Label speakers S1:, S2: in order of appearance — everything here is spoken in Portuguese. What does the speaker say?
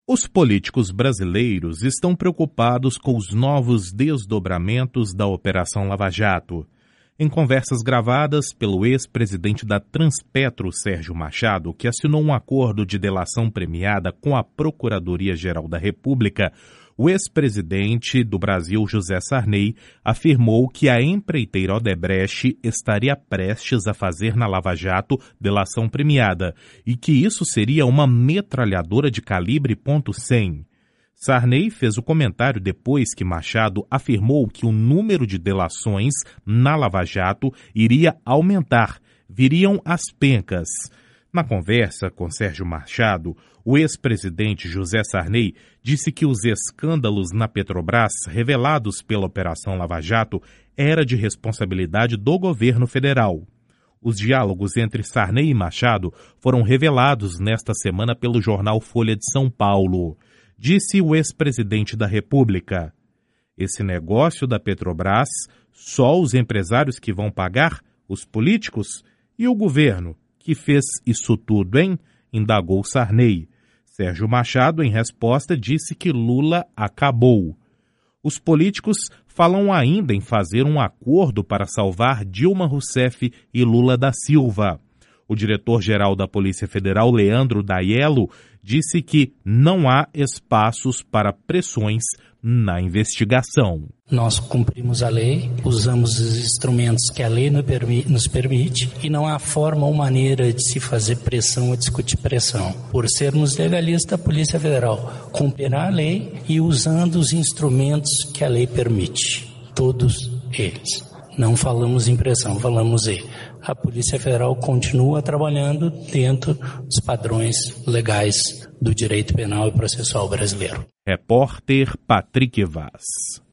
S1: Os políticos brasileiros estão preocupados com os novos desdobramentos da Operação Lava Jato. Em conversas gravadas pelo ex-presidente da Transpetro, Sérgio Machado, que assinou um acordo de delação premiada com a Procuradoria-Geral da República, o ex-presidente do Brasil, José Sarney, afirmou que a empreiteira Odebrecht estaria prestes a fazer na Lava Jato delação premiada e que isso seria uma metralhadora de calibre .100. Sarney fez o comentário depois que Machado afirmou que o número de delações na Lava Jato iria aumentar, viriam as pencas. Na conversa com Sérgio Machado, o ex-presidente José Sarney disse que os escândalos na Petrobras revelados pela Operação Lava Jato era de responsabilidade do governo federal. Os diálogos entre Sarney e Machado foram revelados nesta semana pelo jornal Folha de São Paulo. Disse o ex-presidente da República: esse negócio da Petrobras, só os empresários que vão pagar, os políticos e o governo que fez isso tudo, hein? Indagou Sarney. Sérgio Machado, em resposta, disse que Lula acabou. Os políticos falam ainda em fazer um acordo para salvar Dilma Rousseff e Lula da Silva. O diretor-geral da Polícia Federal, Leandro Daiello, disse que não há espaços para pressões na investigação.
S2: Nós cumprimos a lei, usamos os instrumentos que a lei nos permite e não há forma ou maneira de se fazer pressão ou discutir pressão. Por sermos legalistas, a Polícia Federal cumprirá a lei e usando os instrumentos que a lei permite. Todos eles. Não falamos em pressão, falamos a Polícia Federal continua trabalhando dentro dos padrões legais do direito penal e processual brasileiro.
S1: Repórter Patrick Vaz.